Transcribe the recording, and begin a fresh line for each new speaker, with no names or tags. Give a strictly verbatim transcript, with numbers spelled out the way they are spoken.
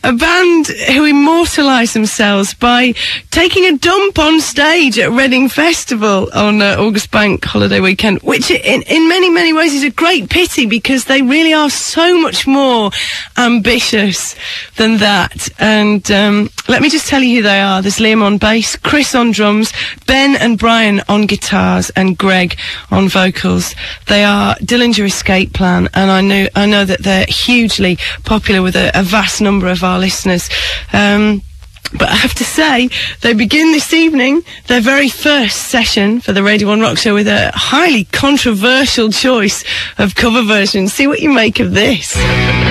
a band who immortalised themselves by taking a dump on stage at Reading Festival on uh, August Bank holiday weekend, which in, in many, many ways is a great pity because they really are so much more ambitious than that. And um, let me just tell you who they are. There's Liam on bass, Chris on drums, Ben and Brian on guitars, and Greg on vocals. They are Dillinger Escape Plan, and I know I know that they're hugely popular with a, a vast number of our listeners. Um, But I have to say, they begin this evening, their very first session for the Radio one Rock Show, with a highly controversial choice of cover versions. See what you make of this.